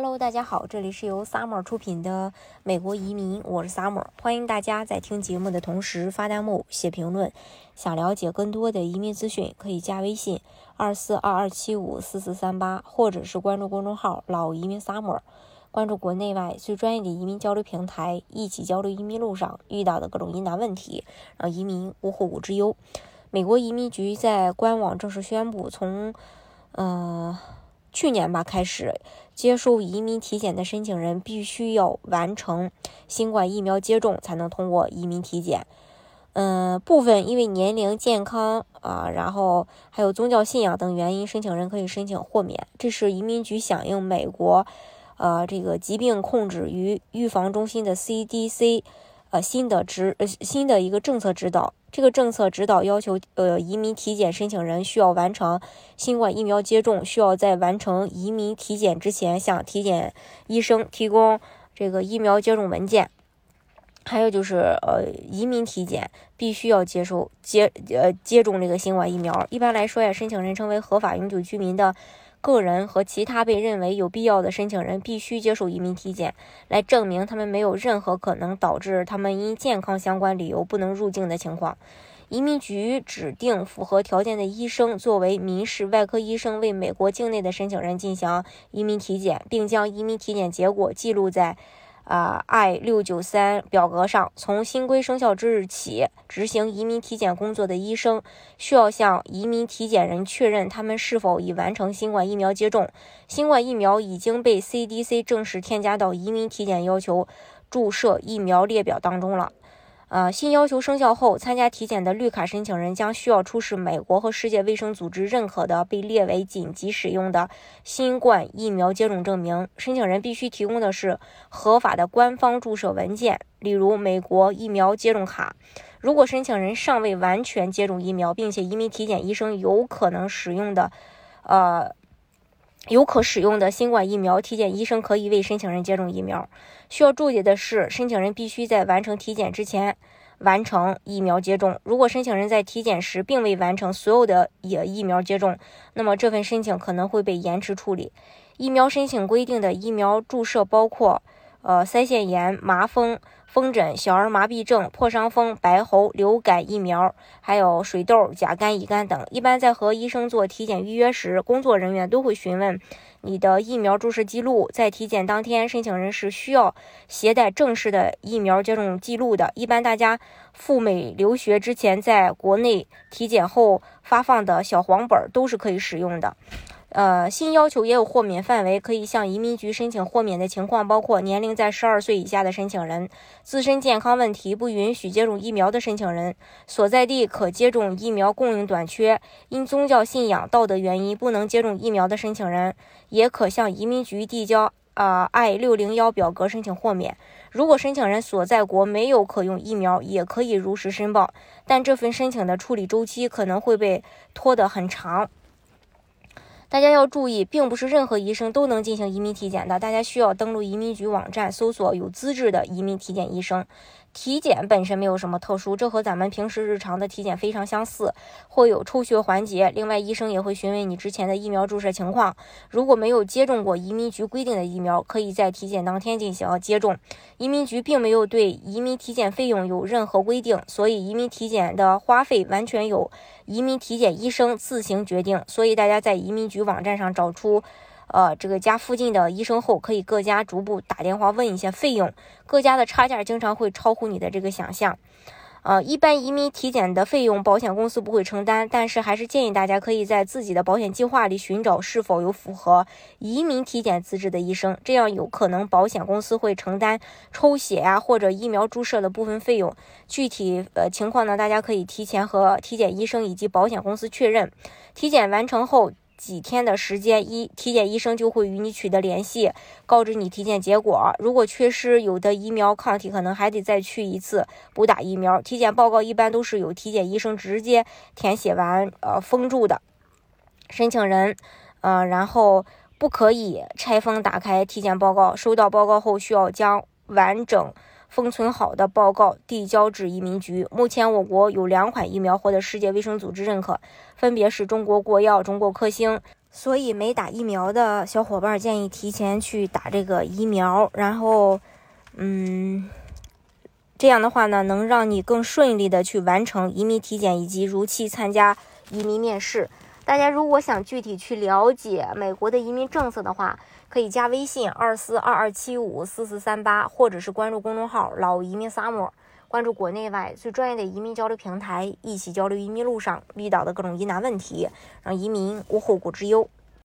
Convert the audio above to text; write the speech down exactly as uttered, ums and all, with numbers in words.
Hello， 大家好，这里是由 Summer 出品的美国移民，我是 Summer， 欢迎大家在听节目的同时发弹幕、写评论。想了解更多的移民资讯，可以加微信二四二二七五四四三八，或者是关注公众号老移民 Summer， 关注国内外最专业的移民交流平台，一起交流移民路上遇到的各种疑难问题，让移民无后顾之忧。美国移民局在官网正式宣布，从呃去年吧开始，接受移民体检的申请人必须要完成新冠疫苗接种才能通过移民体检。嗯、呃，部分因为年龄、健康啊，然后还有宗教信仰等原因，申请人可以申请豁免。这是移民局响应美国呃这个疾病控制与预防中心的 C D C 呃新的指呃新的一个政策指导。这个政策指导要求，呃，移民体检申请人需要完成新冠疫苗接种，需要在完成移民体检之前向体检医生提供这个疫苗接种文件。还有就是，呃，移民体检必须要接受接呃接种这个新冠疫苗。一般来说呀，申请人成为合法永久居民的个人和其他被认为有必要的申请人必须接受移民体检，来证明他们没有任何可能导致他们因健康相关理由不能入境的情况。移民局指定符合条件的医生作为民事外科医生，为美国境内的申请人进行移民体检，并将移民体检结果记录在啊 I 六九三表格上。从新规生效之日起，执行移民体检工作的医生需要向移民体检人确认他们是否已完成新冠疫苗接种。新冠疫苗已经被 C D C 正式添加到移民体检要求注射疫苗列表当中了。呃，新要求生效后，参加体检的绿卡申请人将需要出示美国和世界卫生组织认可的被列为紧急使用的新冠疫苗接种证明。申请人必须提供的是合法的官方注射文件，例如美国疫苗接种卡。如果申请人尚未完全接种疫苗，并且移民体检医生有可能使用的，呃。有可使用的新冠疫苗，体检医生可以为申请人接种疫苗。需要注意的是，申请人必须在完成体检之前完成疫苗接种。如果申请人在体检时并未完成所有的疫苗接种，那么这份申请可能会被延迟处理。疫苗申请规定的疫苗注射包括呃腮腺炎、麻风、风疹、小儿麻痹症、破伤风、白喉、流感疫苗，还有水痘、甲肝、乙肝等。一般在和医生做体检预约时，工作人员都会询问你的疫苗注射记录。在体检当天，申请人是需要携带正式的疫苗接种记录的。一般大家赴美留学之前在国内体检后发放的小黄本都是可以使用的。呃，新要求也有豁免范围，可以向移民局申请豁免的情况包括年龄在十二岁以下的申请人，自身健康问题不允许接种疫苗的申请人，所在地可接种疫苗供应短缺，因宗教信仰、道德原因不能接种疫苗的申请人，也可向移民局递交啊 I 六零一表格申请豁免。如果申请人所在国没有可用疫苗，也可以如实申报，但这份申请的处理周期可能会被拖得很长。大家要注意，并不是任何医生都能进行移民体检的，大家需要登录移民局网站，搜索有资质的移民体检医生。体检本身没有什么特殊，这和咱们平时日常的体检非常相似，会有抽血环节。另外，医生也会询问你之前的疫苗注射情况，如果没有接种过移民局规定的疫苗，可以在体检当天进行接种。移民局并没有对移民体检费用有任何规定，所以移民体检的花费完全由移民体检医生自行决定。所以大家在移民局网站上找出呃，这个家附近的医生后，可以各家逐步打电话问一下费用，各家的差价经常会超乎你的这个想象。呃，一般移民体检的费用保险公司不会承担，但是还是建议大家可以在自己的保险计划里寻找是否有符合移民体检资质的医生，这样有可能保险公司会承担抽血啊或者疫苗注射的部分费用。具体呃情况呢，大家可以提前和体检医生以及保险公司确认。体检完成后几天的时间，一体检医生就会与你取得联系，告知你体检结果。如果缺失有的疫苗抗体，可能还得再去一次补打疫苗。体检报告一般都是由体检医生直接填写完呃封注的。申请人呃然后不可以拆封打开体检报告，收到报告后需要将完整封存好的报告递交至移民局。目前我国有两款疫苗获得世界卫生组织认可，分别是中国国药、中国科兴。 所以没打疫苗的小伙伴建议提前去打这个疫苗，然后，嗯，这样的话呢，能让你更顺利的去完成移民体检以及如期参加移民面试。大家如果想具体去了解美国的移民政策的话，可以加微信二四二二七五四四三八，或者是关注公众号老移民 Summer， 关注国内外最专业的移民交流平台，一起交流移民路上遇到的各种疑难问题，让移民无后顾之忧。